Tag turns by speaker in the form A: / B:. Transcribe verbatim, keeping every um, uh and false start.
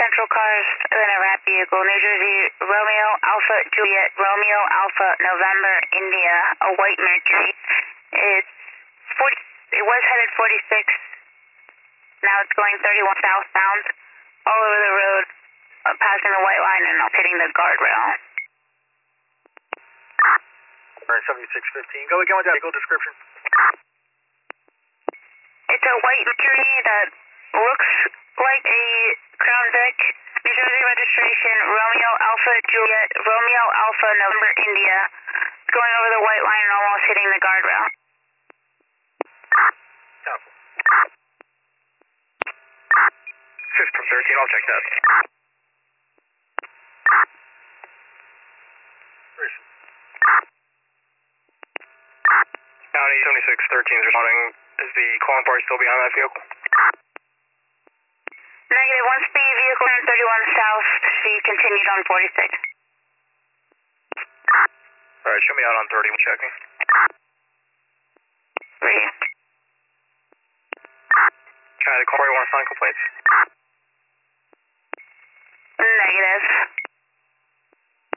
A: Central cars in a wrap vehicle, New Jersey, Romeo, Alpha, Juliet, Romeo, Alpha, November, India, a white Mercury. It's forty, it was headed forty-six, now it's going thirty-one southbound, all over the road, uh, passing the white line and hitting the guardrail.
B: Alright, seventy-six fifteen, go again with that vehicle description.
A: It's a white Mercury that looks like a Crown Vic, New Jersey registration, Romeo Alpha Juliet, Romeo Alpha November India. It's going over the white line and almost hitting the guardrail.
B: Copy. System thirteen, I'll check that. Where is it? County seventy-six thirteen is responding. Is the calling party still behind that vehicle?
A: Negative. Once the vehicle turned thirty-one south, she continued on forty-six.
B: Alright, show me out on thirty, we're checking.
A: Three.
B: Can I call you want to sign complaints?
A: Negative.